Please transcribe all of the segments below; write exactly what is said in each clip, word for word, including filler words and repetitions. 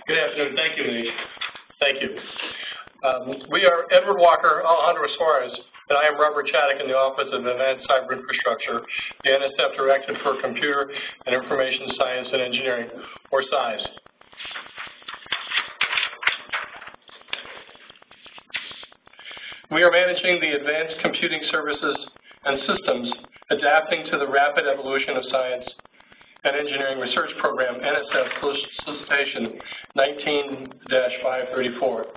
Good afternoon. Thank you, Denise. Thank you. Um, we are Edward Walker, Alejandro Suarez, and I am Robert Chaddock in the Office of Advanced Cyber Infrastructure, the N S F Director for Computer and Information Science and Engineering, or C I S E. We are managing the Advanced Computing Services and Systems, adapting to the rapid evolution of science and Engineering Research Program, N S F Solicitation nineteen dash five thirty-four.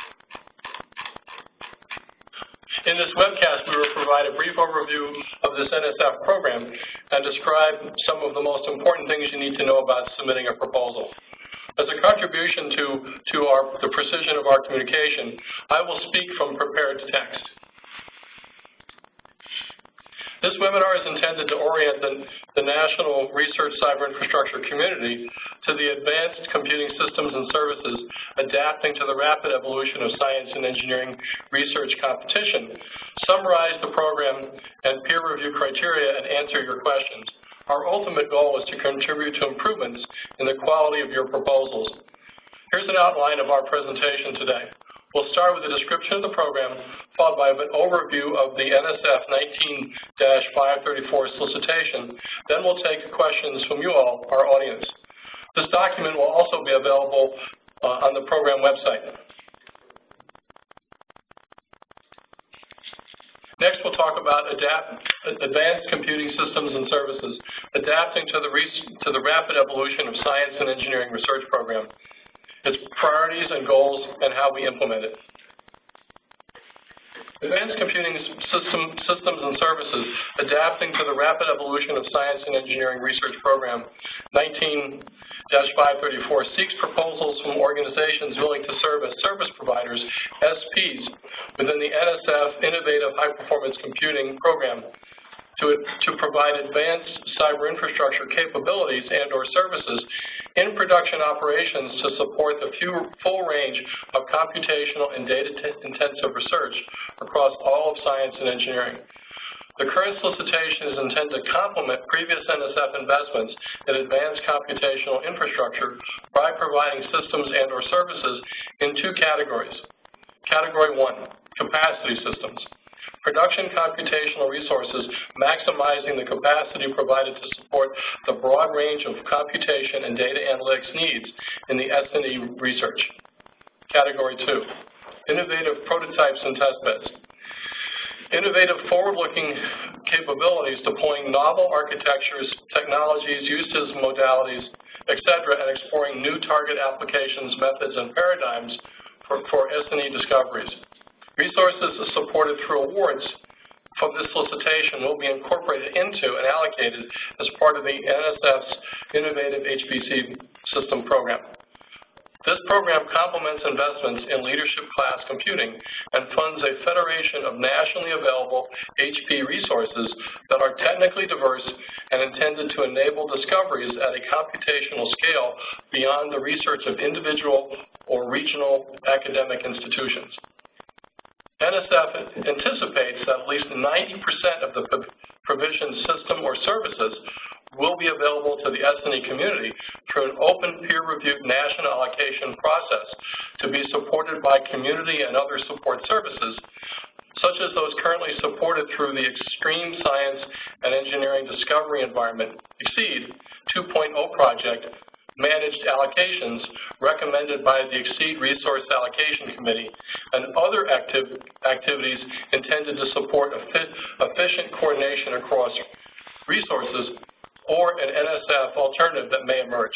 In this webcast, we will provide a brief overview of this N S F program and describe some of the most important things you need to know about submitting a proposal. As a contribution to, to our, the precision of our communication, I will speak from prepared text. This webinar is intended to orient the, the national research cyber infrastructure community to the advanced computing systems and services adapting to the rapid evolution of science and engineering research competition, summarize the program and peer review criteria, and answer your questions. Our ultimate goal is to contribute to improvements in the quality of your proposals. Here's an outline of our presentation today. We'll start with a description of the program, followed by an overview of the N S F nineteen dash five thirty-four solicitation. Then we'll take questions from you all, our audience. This document will also be available uh, on the program website. Next, we'll talk about adapt, advanced computing systems and services, adapting to the, to the rapid evolution of science and engineering research program, its priorities and goals, and how we implement it. Advanced computing system, systems and services, adapting to the rapid evolution of science and engineering research program, nineteen dash five thirty-four, seeks proposals from organizations willing to serve as service providers, S Ps, within the N S F Innovative High Performance Computing Program to, to provide advanced cyber infrastructure capabilities and or services in production operations to support the few, full range of computational and data-intensive research across all of science and engineering. The current solicitation is intended to complement previous N S F investments in advanced computational infrastructure by providing systems and or services in two categories. Category one, capacity systems. Production computational resources, maximizing the capacity provided to support the broad range of computation and data analytics needs in the S and E research. Category two, innovative prototypes and testbeds. Innovative forward-looking capabilities deploying novel architectures, technologies, uses, modalities, et cetera, and exploring new target applications, methods, and paradigms for, for S and E discoveries. Resources supported through awards from this solicitation will be incorporated into and allocated as part of the N S F's Innovative H P C System program. This program complements investments in leadership class computing and funds a federation of nationally available H P resources that are technically diverse and intended to enable discoveries at a computational scale beyond the research of individual or regional academic institutions. N S F anticipates that at least ninety percent of the provisioned system or services will be available to the S and E community through an open peer-reviewed national allocation process to be supported by community and other support services, such as those currently supported through the Extreme Science and Engineering Discovery Environment, EXCEED two point oh project, managed allocations recommended by the EXCEED Resource Allocation Committee, and other activ activities intended to support efficient coordination across resources or an N S F alternative that may emerge.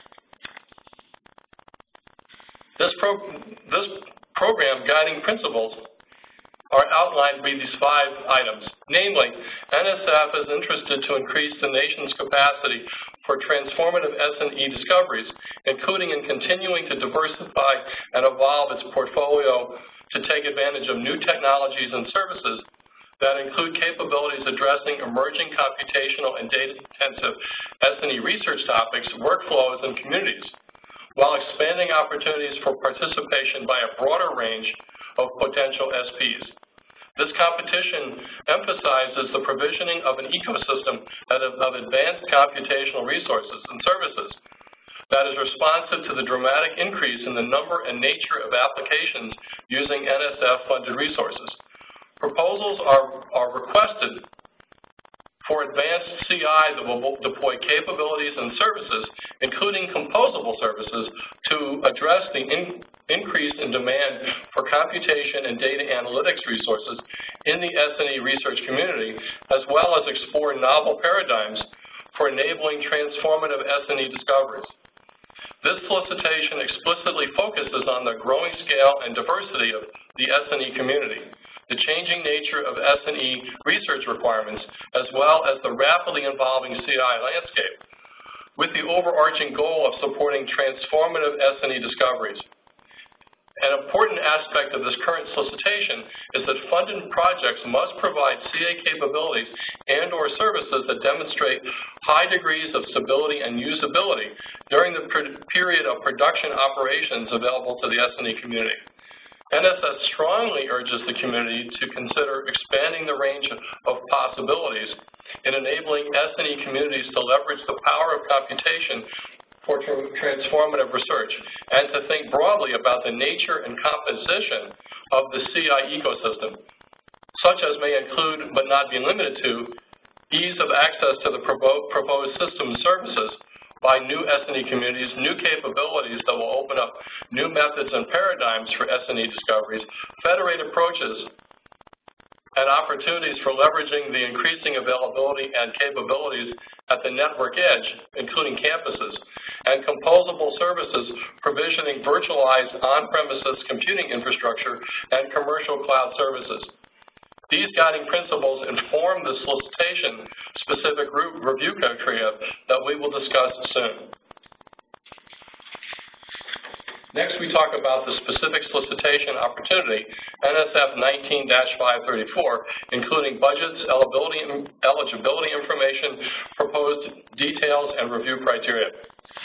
This, pro this program guiding principles are outlined by these five items. Namely, N S F is interested to increase the nation's capacity for transformative S and E discoveries, including in continuing to diversify and evolve its portfolio to take advantage of new technologies and services that include capabilities addressing emerging computational and data-intensive S and E research topics, workflows, and communities, while expanding opportunities for participation by a broader range of potential S Ps. This competition emphasizes the provisioning of an ecosystem of advanced computational resources and services that is responsive to the dramatic increase in the number and nature of applications using N S F-funded resources. Proposals are, are requested for advanced C I that will deploy capabilities and services, including composable services, to address the in, increase in demand for computation and data analytics resources in the S and E research community, as well as explore novel paradigms for enabling transformative S and E discoveries. This solicitation explicitly focuses on the growing scale and diversity of the S and E community, the changing nature of S and E research requirements, as well as the rapidly evolving C I landscape, with the overarching goal of supporting transformative S and E discoveries. An important aspect of this current solicitation is that funded projects must provide C A capabilities and or services that demonstrate high degrees of stability and usability during the period of production operations available to the S and E community. N S S strongly urges the community to consider expanding the range of possibilities in enabling S and E communities to leverage the power of computation for transformative research, and to think broadly about the nature and composition of the C I ecosystem, such as may include, but not be limited to, ease of access to the proposed system services by new S and E communities, new capabilities that will open up new methods and paradigms for S and E discoveries, federated approaches, and opportunities for leveraging the increasing availability and capabilities at the network edge, including campuses, and composable services provisioning virtualized on-premises computing infrastructure and commercial cloud services. These guiding principles inform the solicitation-specific review criteria that we will discuss soon. Next, we talk about the specific solicitation opportunity, N S F nineteen dash five thirty-four, including budgets, eligibility, eligibility information, proposed details, and review criteria.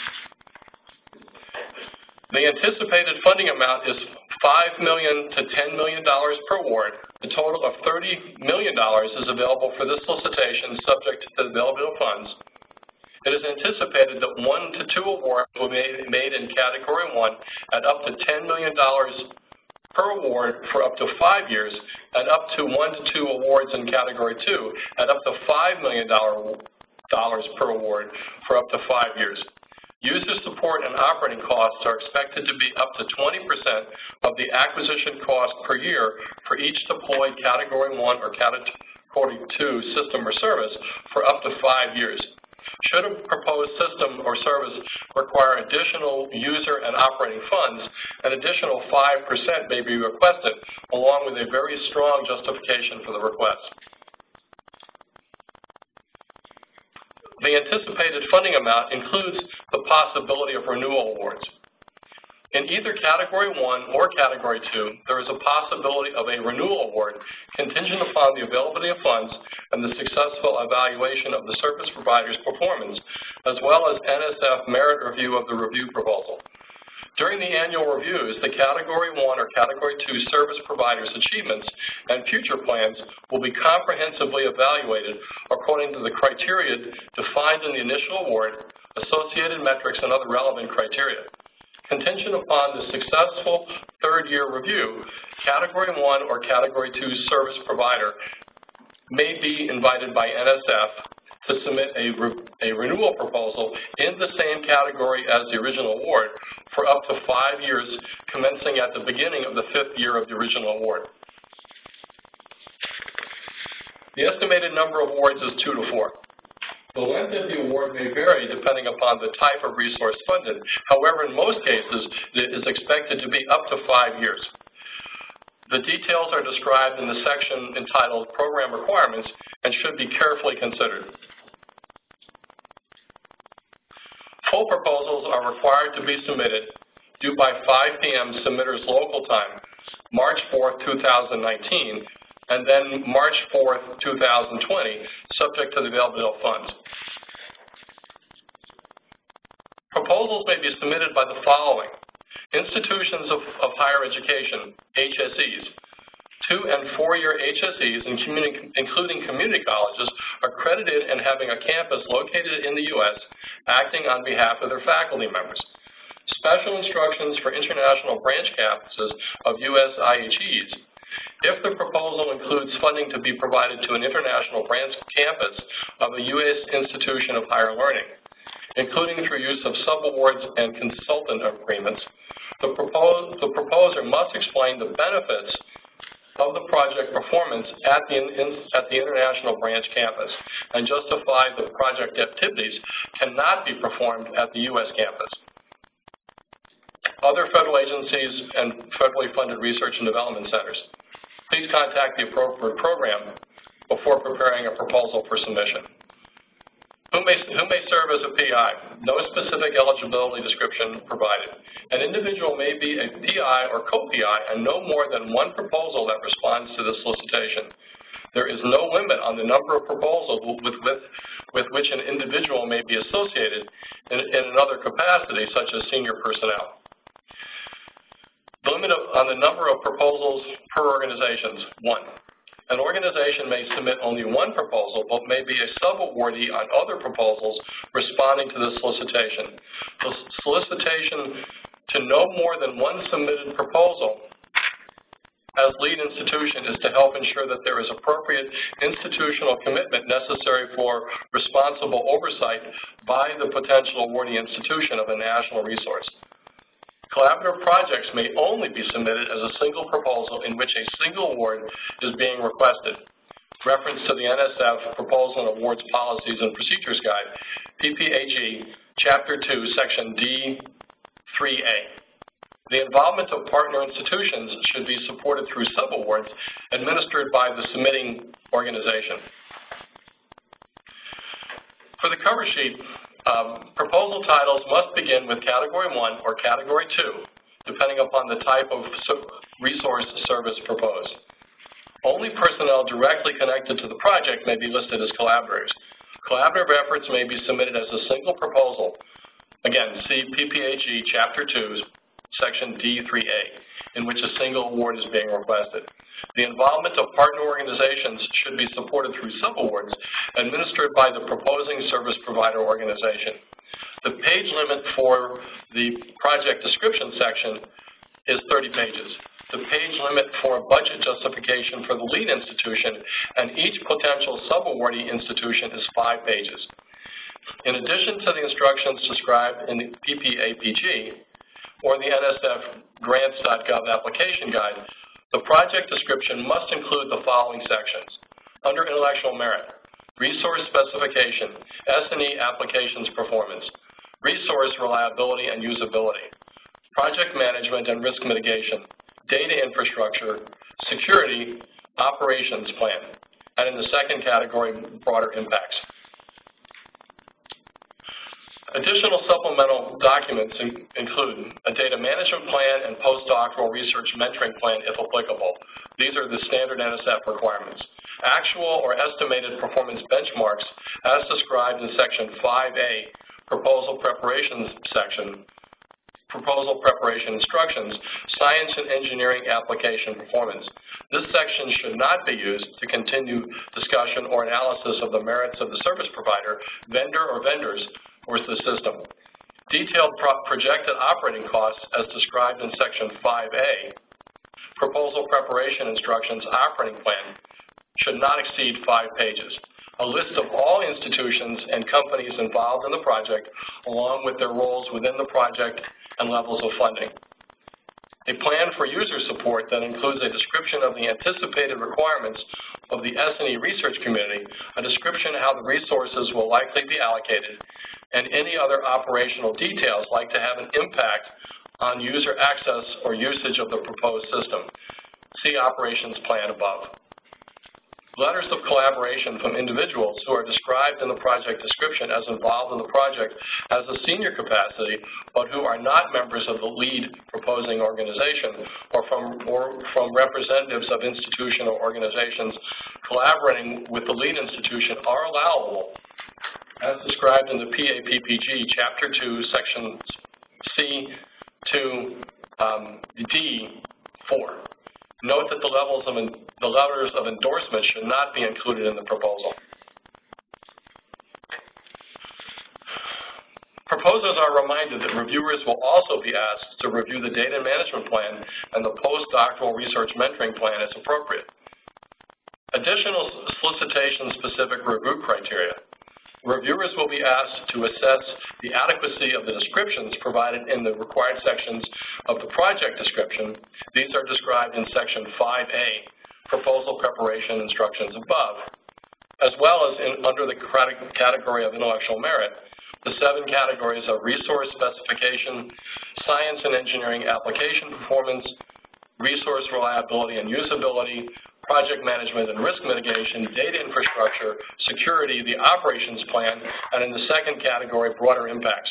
The anticipated funding amount is five million dollars to ten million dollars per award. A total of thirty million dollars is available for this solicitation, subject to the availability of funds. It is anticipated that one to two awards will be made in Category one at up to ten million dollars per award for up to five years, and up to one to two awards in Category two at up to five million dollars per award for up to five years. User support and operating costs are expected to be up to twenty percent of the acquisition cost per year for each deployed Category one or Category two system or service for up to five years. Should a proposed system or service require additional user and operating funds, an additional five percent may be requested, along with a very strong justification for the request. The anticipated funding amount includes the possibility of renewal awards. In either Category one or Category two, there is a possibility of a renewal award contingent upon the availability of funds and the successful evaluation of the service provider's performance, as well as N S F merit review of the review proposal. During the annual reviews, the Category one or Category two service provider's achievements and future plans will be comprehensively evaluated according to the criteria defined in the initial award, associated metrics, and other relevant criteria. Contingent upon the successful third-year review, Category one or Category two service provider may be invited by N S F to submit a, re a renewal proposal in the same category as the original award for up to five years, commencing at the beginning of the fifth year of the original award. The estimated number of awards is two to four. The length of the award may vary depending upon the type of resource funded. However, in most cases, it is expected to be up to five years. The details are described in the section entitled Program Requirements and should be carefully considered. Full proposals are required to be submitted due by five p m submitter's local time, March fourth, two thousand nineteen, and then March fourth, two thousand twenty, subject to the availability of funds. Proposals may be submitted by the following: institutions of, of higher education, H S Es. Two- and four-year H S Es, including community colleges, accredited and having a campus located in the U S acting on behalf of their faculty members. Special instructions for international branch campuses of U S I H Es. If the proposal includes funding to be provided to an international branch campus of a U S institution of higher learning, including through use of subawards and consultant agreements, the, propose, the proposer must explain the benefits of the project performance at the, in, at the international branch campus and justify the project activities cannot be performed at the U S campus. Other federal agencies and federally funded research and development centers. Please contact the appropriate program before preparing a proposal for submission. Who may, who may serve as a P I? No specific eligibility description provided. An individual may be a P I or co-P I and no more than one proposal that responds to the solicitation. There is no limit on the number of proposals with, with, with which an individual may be associated in, in another capacity, such as senior personnel. The limit of, on the number of proposals per organization, one. An organization may submit only one proposal, but may be a sub-awardee on other proposals responding to the solicitation. The solicitation to no more than one submitted proposal as lead institution is to help ensure that there is appropriate institutional commitment necessary for responsible oversight by the potential awardee institution of a national resource. Collaborative projects may only be submitted as a single proposal in which a single award is being requested. Reference to the N S F Proposal and Awards Policies and Procedures Guide, P P A G, Chapter two, Section D three A. The involvement of partner institutions should be supported through subawards administered by the submitting organization. For the cover sheet, Um, proposal titles must begin with Category one or Category two, depending upon the type of resource service proposed. Only personnel directly connected to the project may be listed as collaborators. Collaborative efforts may be submitted as a single proposal. Again, see P P A G Chapter two, Section D three A, in which a single award is being requested. The involvement of partner organizations should be supported through subawards administered by the proposing service provider organization. The page limit for the project description section is thirty pages. The page limit for budget justification for the lead institution and each potential subawardee institution is five pages. In addition to the instructions described in the P P A P G or the N S F grants dot gov application guide, the project description must include the following sections. Under intellectual merit, resource specification, S and E applications performance, resource reliability and usability, project management and risk mitigation, data infrastructure, security, operations plan, and in the second category, broader impacts. Additional supplemental documents in, include a data management plan and postdoctoral research mentoring plan if applicable. These are the standard N S F requirements. Actual or estimated performance benchmarks as described in Section five A, Proposal Preparation section, Proposal Preparation Instructions, Science and Engineering Application Performance. This section should not be used to continue discussion or analysis of the merits of the service provider, vendor or vendors, or the system. Detailed pro projected operating costs as described in Section five A, Proposal Preparation Instructions Operating Plan, should not exceed five pages. A list of all institutions and companies involved in the project, along with their roles within the project and levels of funding. A plan for user support that includes a description of the anticipated requirements of the S and E research community, a description of how the resources will likely be allocated, and any other operational details like to have an impact on user access or usage of the proposed system. See operations plan above. Letters of collaboration from individuals who are described in the project description as involved in the project as a senior capacity, but who are not members of the lead proposing organization, or from, or from representatives of institution or organizations collaborating with the lead institution are allowable as described in the P A P P G Chapter two, Section C two, um, D four. Note that the levels of in, the letters of endorsement should not be included in the proposal. proposers are reminded that reviewers will also be asked to review the data management plan and the postdoctoral research mentoring plan as appropriate. Additional solicitation-specific review criteria. Reviewers will be asked to assess the adequacy of the descriptions provided in the required sections of the project description. These are described in Section five A, Proposal Preparation Instructions above, as well as in, under the category of intellectual merit, the seven categories of resource specification, science and engineering application performance, resource reliability and usability, project management and risk mitigation, data infrastructure, security, the operations plan, and in the second category, broader impacts.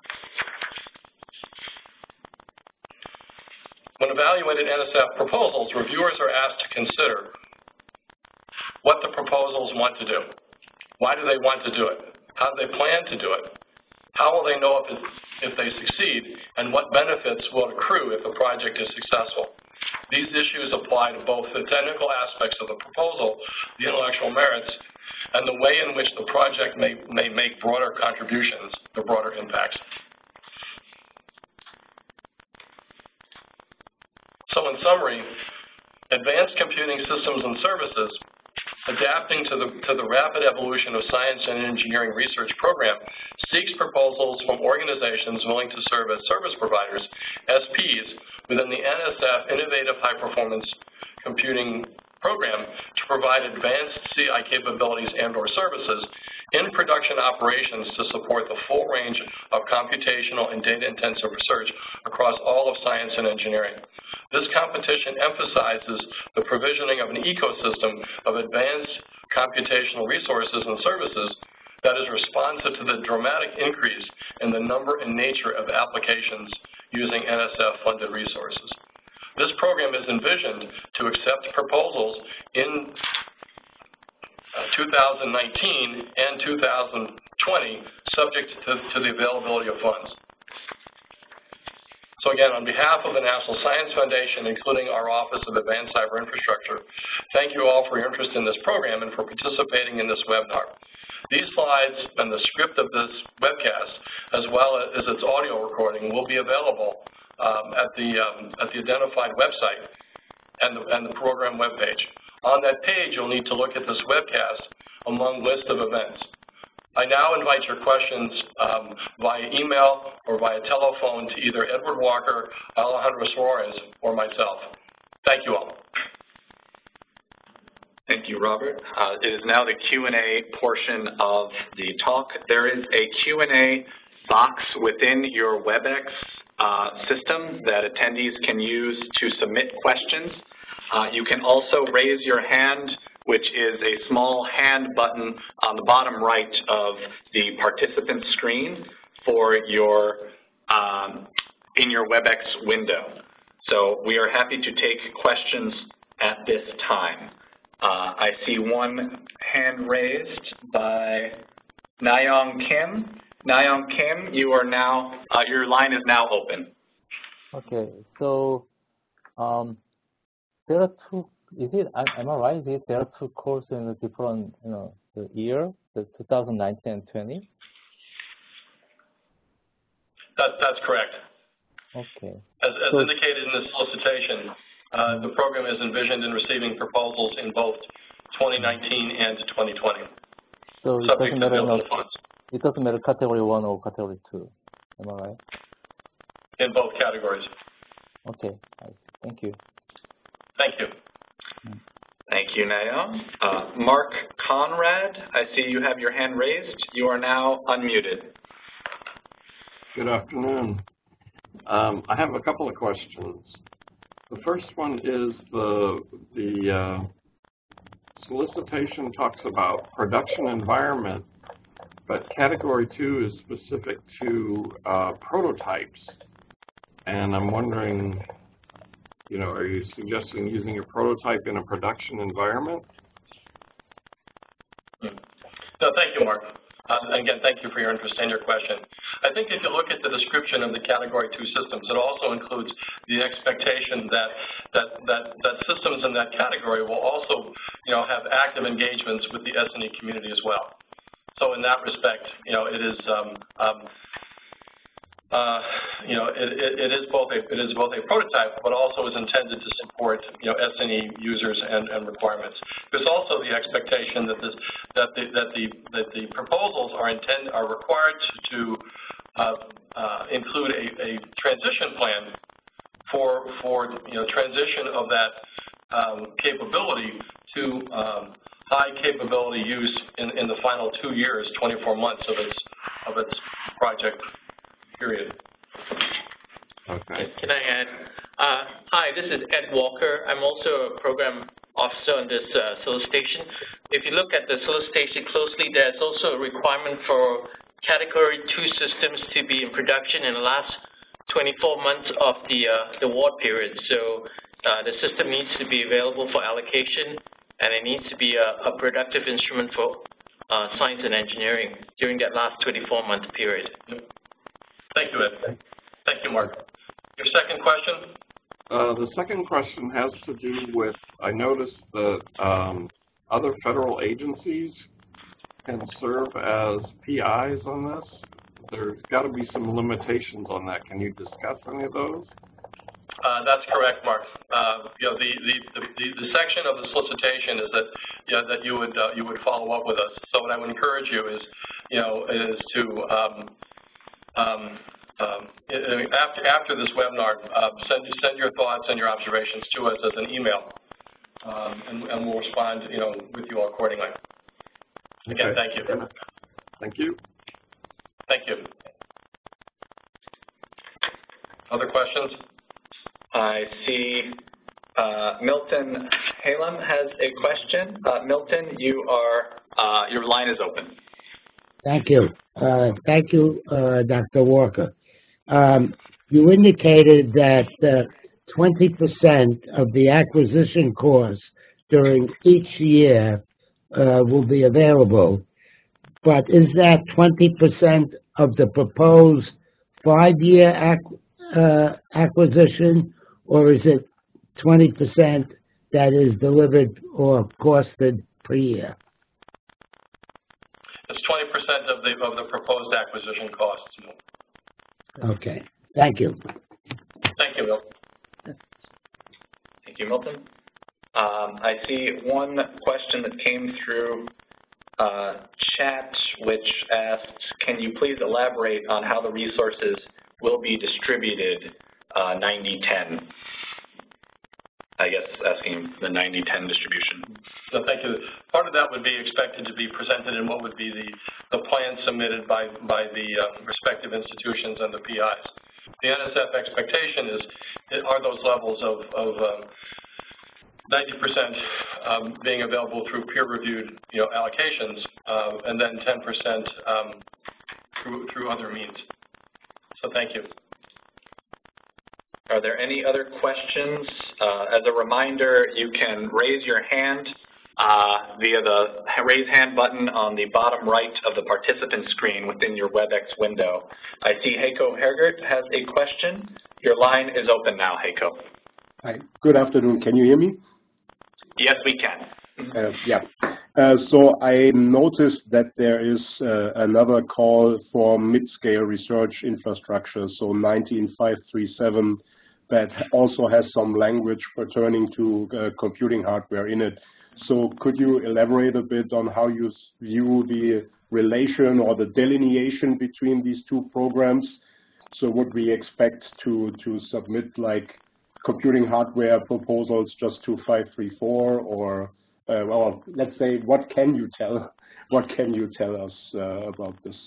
When evaluating N S F proposals, reviewers are asked to consider what the proposals want to do. Why do they want to do it? How do they plan to do it? How will they know if, it, if they succeed? And what benefits will accrue if the project is successful? These issues apply to both the technical aspects of the proposal, the intellectual merits, and the way in which the project may, may make broader contributions, the broader impacts. So in summary, advanced computing systems and services, adapting to the, to the rapid evolution of science and engineering research program, seeks proposals from organizations willing to serve as service providers, S Ps, within the N S F Innovative High Performance Computing Program to provide advanced C I capabilities and or services in production operations to support the full range of computational and data-intensive research across all of science and engineering. This competition emphasizes the provisioning of an ecosystem of advanced computational resources and services that is responsive to the dramatic increase in the number and nature of applications using N S F-funded resources. This program is envisioned to accept proposals in uh, two thousand nineteen and two thousand twenty, subject to, to the availability of funds. So again, on behalf of the National Science Foundation, including our Office of Advanced Cyber Infrastructure, thank you all for your interest in this program and for participating in this webinar. These slides and the script of this webcast, as well as its audio recording, will be available um, at, the, um, at the identified website and the, and the program webpage. On that page, you'll need to look at this webcast among list of events. I now invite your questions um, via email or via telephone to either Edward Walker, Alejandro Suarez, or myself. Thank you all. Thank you, Robert. Uh, it is now the Q and A portion of the talk. There is a Q and A box within your WebEx uh, system that attendees can use to submit questions. Uh, you can also raise your hand, which is a small hand button on the bottom right of the participant screen for your um, in your WebEx window. So we are happy to take questions at this time. Uh, I see one hand raised by Nayong Kim. Nayong Kim, you are now, uh, your line is now open. Okay, so um, there are two, is it, am I right, is it, there are two courses in the different, you know, the year, the two thousand nineteen and twenty? That, that's correct. Okay. As, as so, indicated in the solicitation, Uh, the program is envisioned in receiving proposals in both twenty nineteen and twenty twenty. So it doesn't matter, no, it doesn't matter category one or category two, am I right? In both categories. Okay, thank you. Thank you. Thank you, Nayong. Uh, Mark Conrad, I see you have your hand raised. You are now unmuted. Good afternoon. Um, I have a couple of questions. The first one is the, the uh, solicitation talks about production environment, but category two is specific to uh, prototypes. And I'm wondering, you know, are you suggesting using a prototype in a production environment? No, thank you, Mark. Uh, again, thank you for your interest and your question. I think if you look at the description of the Category two systems, it also includes the expectation that, that, that, that systems in that category will also, you know, have active engagements with the S and E community as well. So in that respect, you know, it is, um, um, uh, you know, it, it, it is both a it is both a prototype, but also is intended to support, you know, S N E users and, and requirements. There's also the expectation that this that the that the that the proposals are intend are required to uh, uh, include a, a transition plan for for you know transition of that um, capability to um, high capability use in, in the final two years, twenty-four months of its of its project period. Okay. Can I add? Uh, hi, this is Ed Walker. I'm also a program officer on this uh, solicitation. If you look at the solicitation closely, there's also a requirement for Category two systems to be in production in the last twenty-four months of the, uh, the award period. So uh, the system needs to be available for allocation, and it needs to be a, a productive instrument for uh, science and engineering during that last twenty-four month period. Yep. Thank you, Ed. Thank you, Mark. Your second question? Uh, the second question has to do with, I noticed that um, other federal agencies can serve as P Is on this. There's got to be some limitations on that. Can you discuss any of those? Uh, that's correct, Mark. Uh, you know, the, the, the, the section of the solicitation is that, you know, that you would uh, you would follow up with us. So what I would encourage you is, you know, is to um, um, um, after after this webinar, uh, send send your thoughts and your observations to us as an email, um, and, and we'll respond, you know, with you accordingly. Again, Okay. thank you. Thank you. Thank you. Other questions? I see uh, Milton Halem has a question. Uh, Milton, you are uh, your line is open. Thank you. Uh, thank you, uh, Doctor Walker. Um, you indicated that uh, twenty percent of the acquisition costs during each year uh, will be available, but is that twenty percent of the proposed five-year ac uh, acquisition, or is it twenty percent that is delivered or costed per year? It's twenty percent of the of the proposed acquisition costs. Okay. Thank you. Thank you, Bill. Thank you, Milton. Um, I see one question that came through uh, chat, which asks, can you please elaborate on how the resources will be distributed uh, ninety ten? I guess asking the ninety ten distribution. So thank you. Part of that would be expected to be presented in what would be the, the plan submitted by, by the uh, respective institutions and the P Is. The N S F expectation is, are those levels of, of um, ninety percent um, being available through peer-reviewed, you know, allocations, uh, and then ten percent um, through, through other means. So thank you. Are there any other questions? Uh, as a reminder, you can raise your hand uh, via the raise hand button on the bottom right of the participant screen within your WebEx window. I see Heiko Hergert has a question. Your line is open now, Heiko. Hi. Good afternoon. Can you hear me? Yes, we can. Uh, yeah. Uh, so I noticed that there is uh, another call for mid-scale research infrastructure, so nineteen five thirty-seven, that also has some language pertaining to uh, computing hardware in it. So could you elaborate a bit on how you view the relation or the delineation between these two programs? So would we expect to, to submit like computing hardware proposals just to five three four, or uh, well, let's say, what can you tell? What can you tell us uh, about this?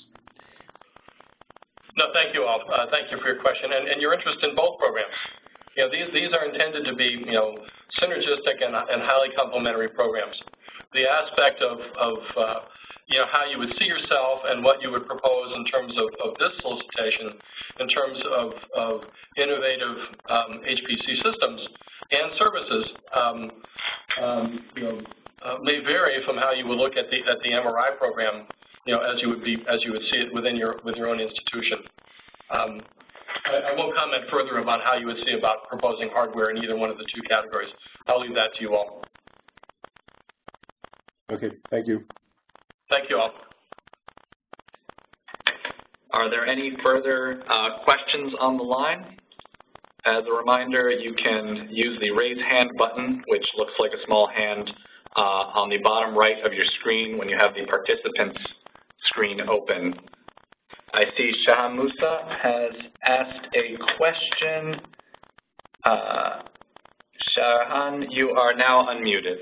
No, thank you all. Uh, thank you for your question and, and your interest in both programs. You know, these these are intended to be, you know, synergistic and, and highly complementary programs. The aspect of, of uh, you know, how you would see yourself and what you would propose in terms of, of this solicitation, in terms of, of innovative um, H P C systems and services, um, um, you know, uh, may vary from how you would look at the at the M R I program, you know, as you would be as you would see it within your with your own institution. Um, I, I won't comment further about how you would see about proposing hardware in either one of the two categories. I'll leave that to you all. Okay, thank you. Thank you all. Are there any further uh, questions on the line? As a reminder, you can use the raise hand button, which looks like a small hand uh, on the bottom right of your screen when you have the participants screen open. I see Shahan Musa has asked a question. Uh, Shahan, you are now unmuted.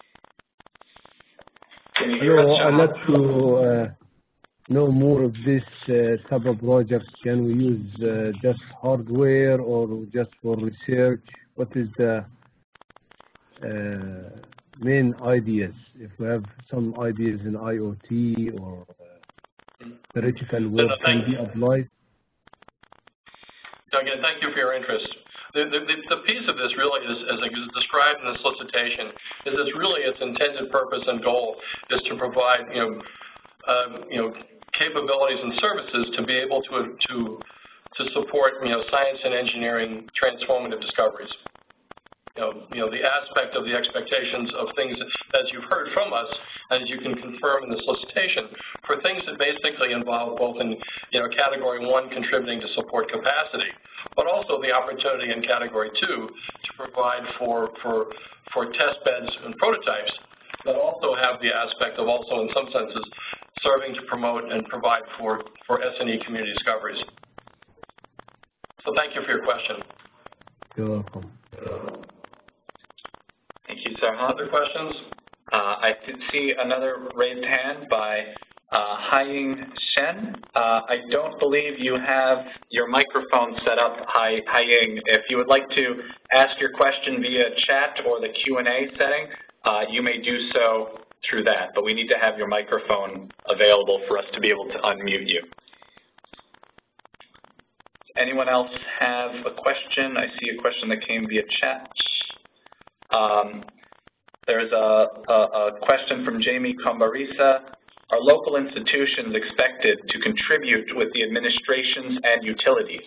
Can you hear us, Hello, I'd Shahan? like to uh, know more of this uh, type of projects. Can we use uh, just hardware or just for research? What is the uh, main ideas? If we have some ideas in I O T or uh, theoretical work can be applied? Again, thank you for your interest. The, the, the piece of this really is, as is described in the solicitation, is it's really its intended purpose and goal is to provide, you know, um, you know, capabilities and services to be able to to to support, you know, science and engineering transformative discoveries. You know, you know, the aspect of the expectations of things that you've heard from us, and as you can confirm in the solicitation, for things that basically involve both in, you know, category one, contributing to support capacity, but also the opportunity in category two to provide for for for test beds and prototypes that also have the aspect of also, in some senses, serving to promote and provide for for S and E community discoveries. So thank you for your question. You're welcome. Thank you, Sarhan. Other questions? Uh, I did see another raised hand by uh, Haiying Shen. Uh, I don't believe you have your microphone set up, Hai Haiying. If you would like to ask your question via chat or the Q and A setting, uh, you may do so through that, but we need to have your microphone available for us to be able to unmute you. Anyone else have a question? I see a question that came via chat. Um, there's a, a, a question from Jamie Combarisa. Are local institutions expected to contribute with the administrations and utilities?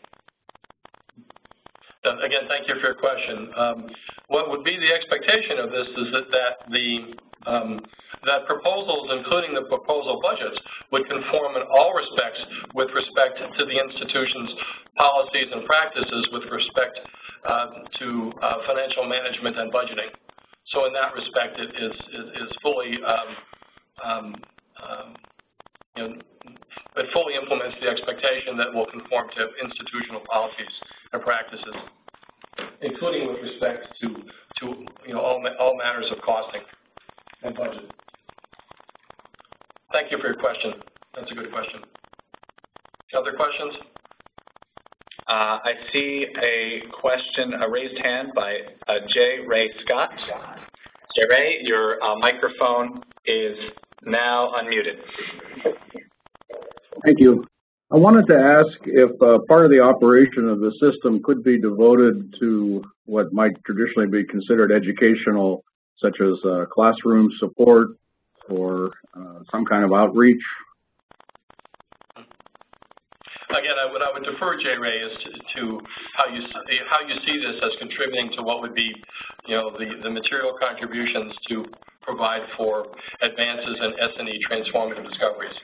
Uh, again, thank you for your question. Um, what would be the expectation of this is that, that the um, that proposals, including the proposal budgets, would conform in all respects with respect to the institution's policies and practices with respect uh, to uh, financial management and budgeting. So in that respect, it is, is, is fully, um, um, um, you know, it fully implements the expectation that will conform to institutional policies and practices, including with respect to, to you know, all, all matters of costing and budget. Thank you for your question. That's a good question. Other questions? Uh, I see a question, a raised hand by uh, J. Ray Scott. J. Ray, your uh, microphone is now unmuted. Thank you. I wanted to ask if uh, part of the operation of the system could be devoted to what might traditionally be considered educational, such as uh, classroom support or uh, some kind of outreach. Again, I, what I would defer, J. Ray, is to, to how you how you see this as contributing to what would be, you know, the, the material contributions to provide for advances in S and E transformative discoveries.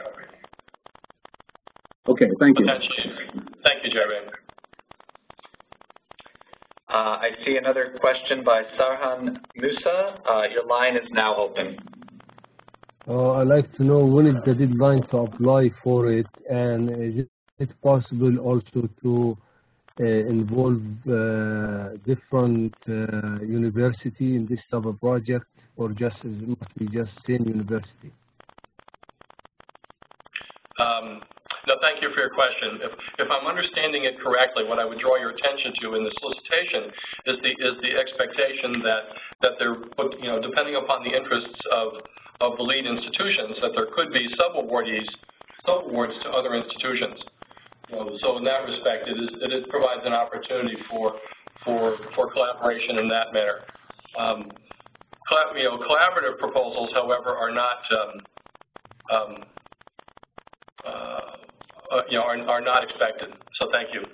Okay, thank you. Thank you, J. Ray. Uh, I see another question by Sarhan Musa. Uh, your line is now open. Uh, I'd like to know when is the deadline to apply for it, and is it possible also to uh, involve uh, different uh, university in this type of project, or just it must be just same university? Um, no, thank you for your question. If, if I'm understanding it correctly, what I would draw your attention to in the solicitation is the is the expectation that that there, you know, depending upon the interests of of the lead institutions, that there could be sub-awardees, sub-awards to other institutions. You know, so in that respect, it is it is, provides an opportunity for for for collaboration in that manner. Um, you know, collaborative proposals, however, are not um, um, uh, uh, you know are, are not expected. So thank you.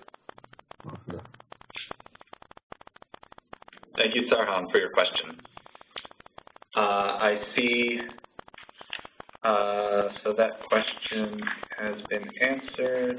Thank you, Sarhan, for your question. Uh, I see Uh, so that question has been answered.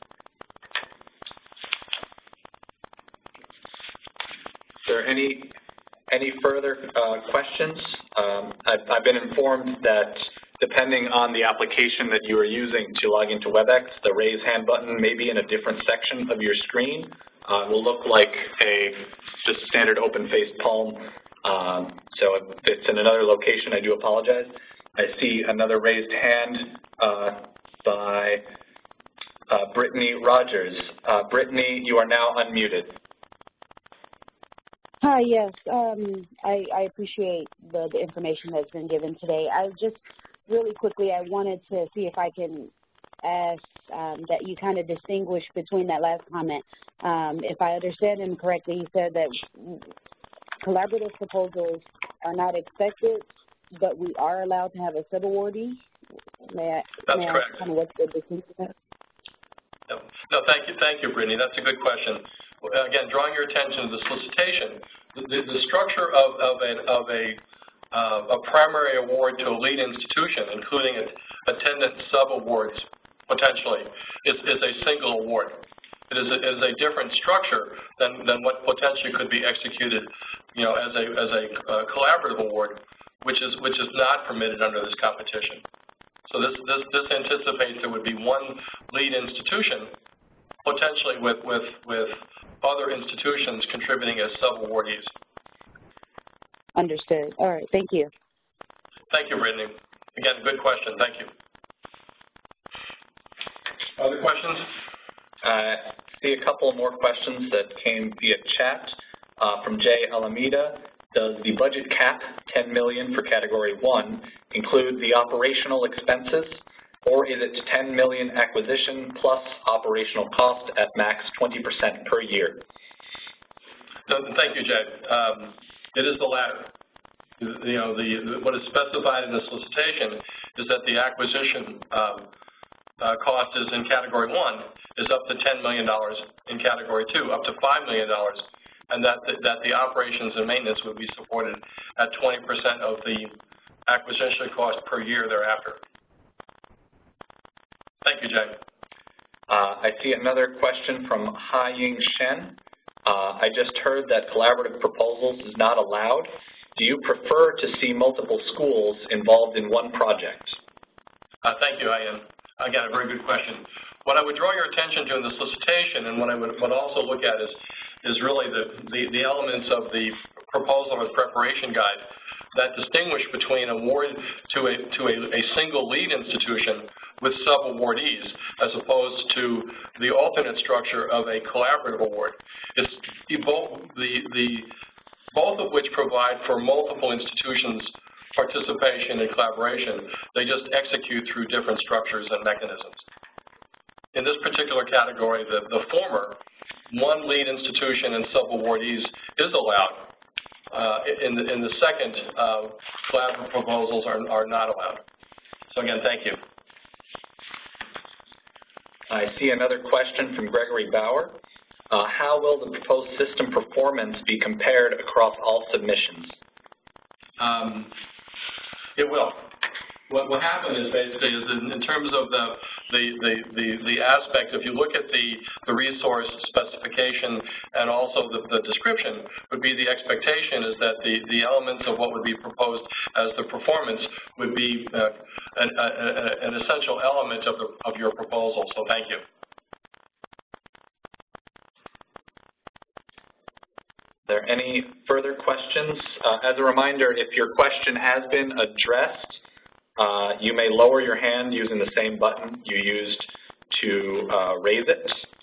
Is there any any further uh, questions? Um, I've, I've been informed that depending on the application that you are using to log into WebEx, the raise hand button may be in a different section of your screen. Uh, it will look like a just standard open-faced palm. Um, so if it's in another location, I do apologize. I see another raised hand uh, by uh, Brittany Rogers. Uh, Brittany, you are now unmuted. Hi, yes. Um, I, I appreciate the, the information that's been given today. I just really quickly, I wanted to see if I can ask um, that you kind of distinguish between that last comment. Um, if I understand him correctly, he said that collaborative proposals are not expected, but we are allowed to have a sub-awardee. May I, That's may I correct. ask kind of what's the distinction there? No, no, thank you, thank you, Brittany. That's a good question. Again, drawing your attention to the solicitation, the, the, the structure of, of a, of a, uh, a primary award to a lead institution, including a, attendance sub-awards potentially, is, is a single award. It is a, it is a different structure than, than what potentially could be executed, you know, as a, as a uh, collaborative award, which is, which is not permitted under this competition. So this, this, this anticipates there would be one lead institution, potentially with, with, with other institutions contributing as sub-awardees. Understood. All right. Thank you. Thank you, Brittany. Again, good question. Thank you. Other questions? I see a couple more questions that came via chat uh, from Jay Alameda. Does the budget cap, ten million dollars for Category one, include the operational expenses, or is it ten million dollars acquisition plus operational cost at max twenty percent per year? No, thank you, Jay. Um, it is the latter. You know, the, what is specified in the solicitation is that the acquisition um, uh, cost is in Category one is up to ten million dollars, in Category two up to five million dollars, and that the, that the operations and maintenance would be supported at twenty percent of the acquisition cost per year thereafter. Thank you, Jay. Uh, I see another question from Ha-Ying Shen. Uh, I just heard that collaborative proposals is not allowed. Do you prefer to see multiple schools involved in one project? Uh, thank you, Ha-Ying. Again, a very good question. What I would draw your attention to in the solicitation, and what I would, would also look at is, is really the, the, the elements of the proposal or preparation guide that distinguish between award to a, to a, a single lead institution with sub-awardees as opposed to the alternate structure of a collaborative award. It's both, the, the, both of which provide for multiple institutions' participation and collaboration. They just execute through different structures and mechanisms. In this particular category, the, the former, one lead institution and sub-awardees is allowed. Uh, in, the, in the second, uh, collaborative proposals are, are not allowed. So again, thank you. I see another question from Gregory Bauer. Uh, how will the proposed system performance be compared across all submissions? Um, it will. What will happen is basically is in, in terms of the the, the the the aspect, if you look at the the resource specification and also the, the description, would be the expectation is that the the elements of what would be proposed as the performance would be uh, an, a, an essential element of the of your proposal. So thank you. Are there any further questions? Uh, as a reminder, if your question has been addressed, Uh, you may lower your hand using the same button you used to uh, raise it.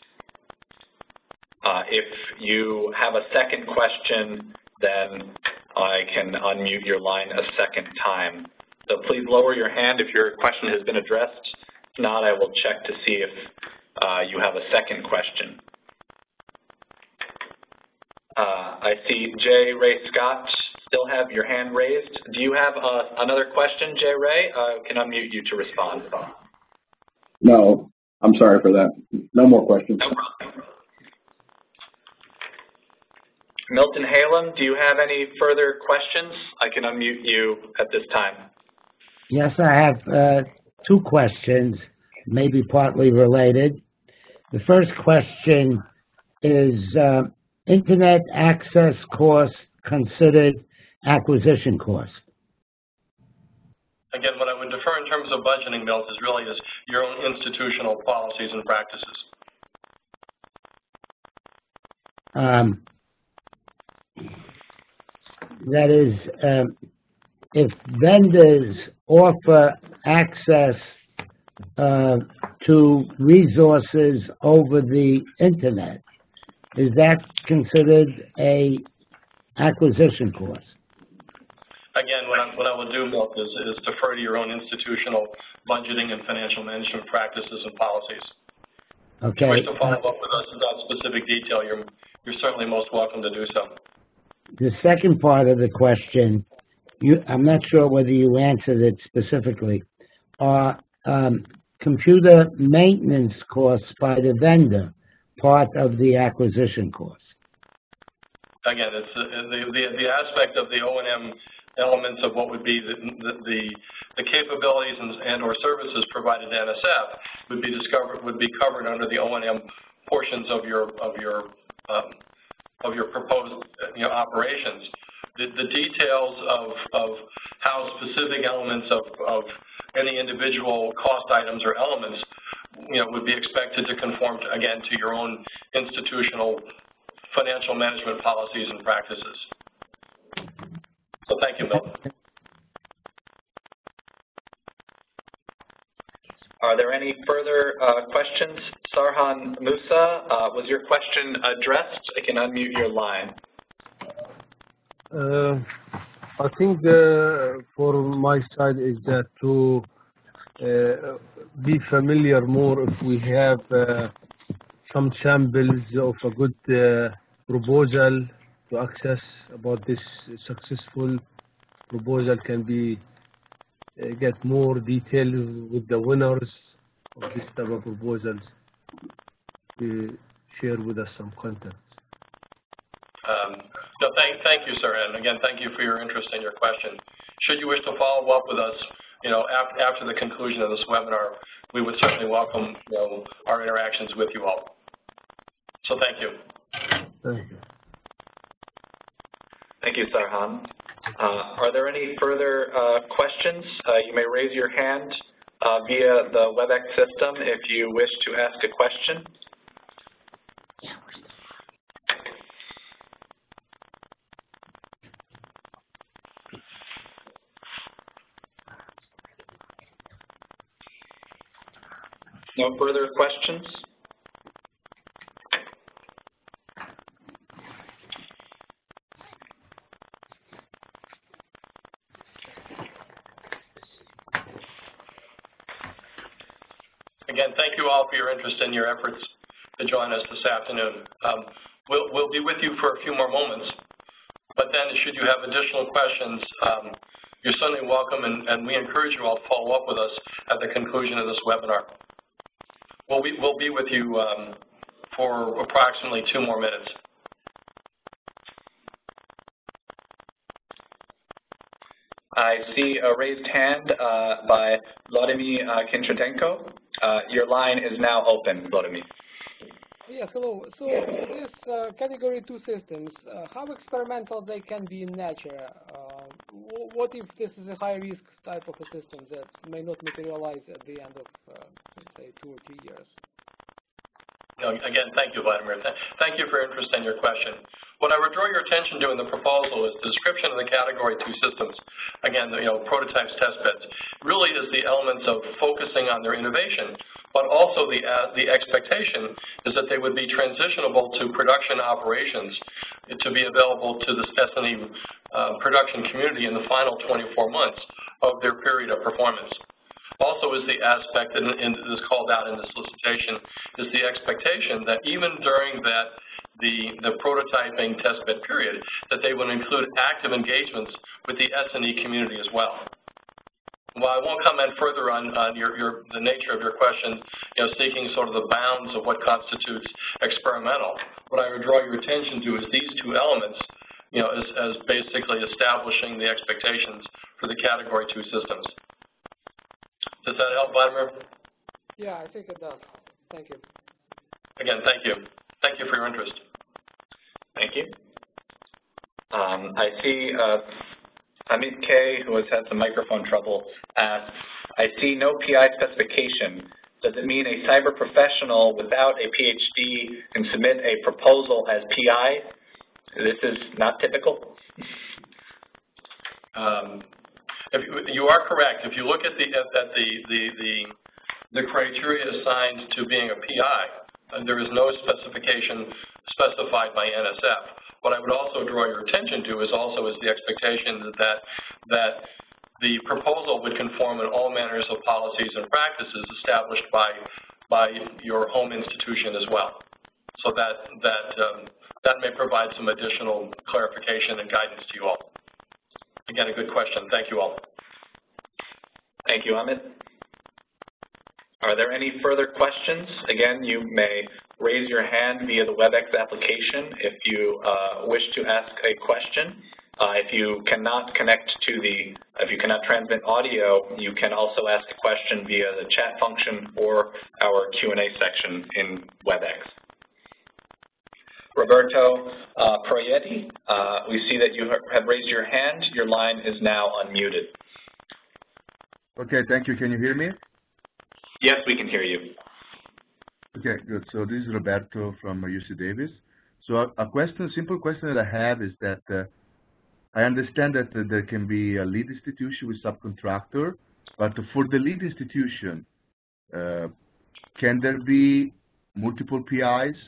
Uh, if you have a second question, then I can unmute your line a second time. So please lower your hand if your question has been addressed. If not, I will check to see if uh, you have a second question. Uh, I see J. Ray Scott still have your hand raised. Do you have uh, another question, Jay Ray? I uh, can unmute you to respond. No, I'm sorry for that. No more questions. No problem. Milton Halem, do you have any further questions? I can unmute you at this time. Yes, I have uh, two questions, maybe partly related. The first question is, uh, Internet access cost considered acquisition cost? Again, what I would defer in terms of budgeting, Milt, is really is your own institutional policies and practices. Um, that is, um, if vendors offer access uh, to resources over the Internet, is that considered a acquisition cost? Again, what I, what I will do, Milt, is, is defer to your own institutional budgeting and financial management practices and policies. Okay. If you wish to follow up with us about specific detail, you're, you're certainly most welcome to do so. The second part of the question, you, I'm not sure whether you answered it specifically, are um, computer maintenance costs by the vendor part of the acquisition cost? Again, it's uh, the, the, the aspect of the O and M elements of what would be the, the, the, the capabilities and, and or services provided to N S F would be discovered, would be covered under the O and M portions of your, of your, um, of your proposed you know, operations. The, the details of, of how specific elements of, of any individual cost items or elements you know, would be expected to conform, to, again, to your own institutional financial management policies and practices. So thank you, Milt. Are there any further uh, questions? Sarhan Musa, uh, was your question addressed? I can unmute your line. Uh, I think the, for my side is that to uh, be familiar more if we have uh, some samples of a good uh, proposal to access about this successful proposal can be uh, get more detail with the winners of this type of proposals to share with us some content. Um, no, thank, thank you, sir, and again, thank you for your interest and your question. Should you wish to follow up with us, you know, after, after the conclusion of this webinar, we would certainly welcome, you know, our interactions with you all. So thank you. Thank you. Thank you, Sarhan. Uh, are there any further uh, questions? Uh, you may raise your hand uh, via the WebEx system if you wish to ask a question. No further questions? Again, thank you all for your interest and your efforts to join us this afternoon. Um, we'll, we'll be with you for a few more moments, but then should you have additional questions, um, you're certainly welcome, and, and we encourage you all to follow up with us at the conclusion of this webinar. We'll be, we'll be with you um, for approximately two more minutes. I see a raised hand uh, by Vladimir uh, Kintratenko. Uh, your line is now open, Vladimir. Yes, hello. So this uh, category two systems, uh, how experimental they can be in nature? Uh, what if this is a high risk type of a system that may not materialize at the end of, uh, let's say, two or three years? No, again, thank you, Vladimir. Thank you for your interest and your question. What I would draw your attention to in the proposal is the description of the category two systems. Again, the, you know, prototypes, test beds, really is the elements of focusing on their innovation, but also the, uh, the expectation is that they would be transitionable to production operations to be available to the S and E uh, production community in the final twenty-four months of their period of performance. Also is the aspect that is called out in the solicitation is the expectation that even during that the, the prototyping test bed period, that they will include active engagements with the S and E community as well. While I won't comment further on, on your, your, the nature of your question, you know, seeking sort of the bounds of what constitutes experimental, what I would draw your attention to is these two elements, you know, as, as basically establishing the expectations for the category two systems. Does that help, Vladimir? Yeah, I think it does. Thank you. Again, thank you. Thank you for your interest. Thank you. Um, I see uh, Amit K, who has had some microphone trouble, asks, I see no P I specification. Does it mean a cyber professional without a PhD can submit a proposal as P I? This is not typical. Um, if you, you are correct. If you look at the at, at the, the the the criteria assigned to being a P I, uh, there is no specification specified by N S F. What I would also draw your attention to is also is the expectation that that the proposal would conform in all manners of policies and practices established by by your home institution as well. So that that um, that may provide some additional clarification and guidance to you all. Again, a good question. Thank you all. Thank you, Amit. Are there any further questions? Again, you may raise your hand via the WebEx application if you uh, wish to ask a question. Uh, if you cannot connect to the, if you cannot transmit audio, you can also ask a question via the chat function or our Q and A section in WebEx. Roberto uh, Proietti, uh, we see that you have raised your hand. Your line is now unmuted. Okay, thank you. Can you hear me? Yes, we can hear you. Okay, good. So this is Roberto from U C Davis. So a, a question, simple question that I have is that uh, I understand that uh, there can be a lead institution with subcontractor, but for the lead institution, uh, can there be multiple P Is?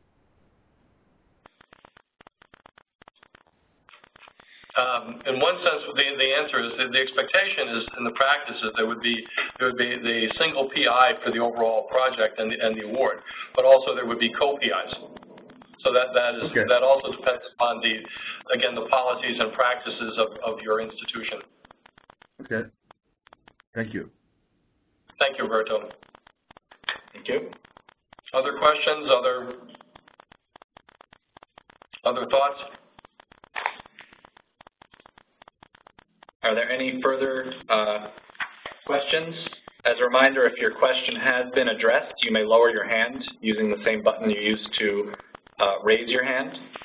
Um, in one sense, the, the answer is that the expectation is, in the practice, is there would be there would be the single P I for the overall project and the, and the award, but also there would be co-P Is. So that that is okay. That also depends upon the again the policies and practices of, of your institution. Okay. Thank you. Thank you, Roberto. Thank you. Other questions? Other other thoughts? Are there any further uh, questions? As a reminder, if your question has been addressed, you may lower your hand using the same button you used to uh, raise your hand.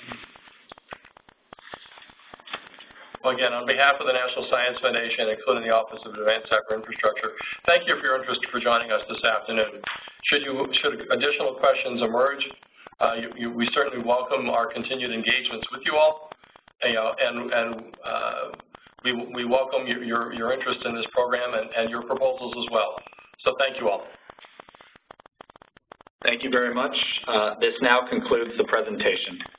Well, again, on behalf of the National Science Foundation, including the Office of Advanced Cyber Infrastructure, thank you for your interest for joining us this afternoon. Should you should additional questions emerge, uh, you, you, we certainly welcome our continued engagements with you all, and, you know, and, and uh, We, we welcome your, your, your interest in this program and, and your proposals as well. So thank you all. Thank you very much. Uh, this now concludes the presentation.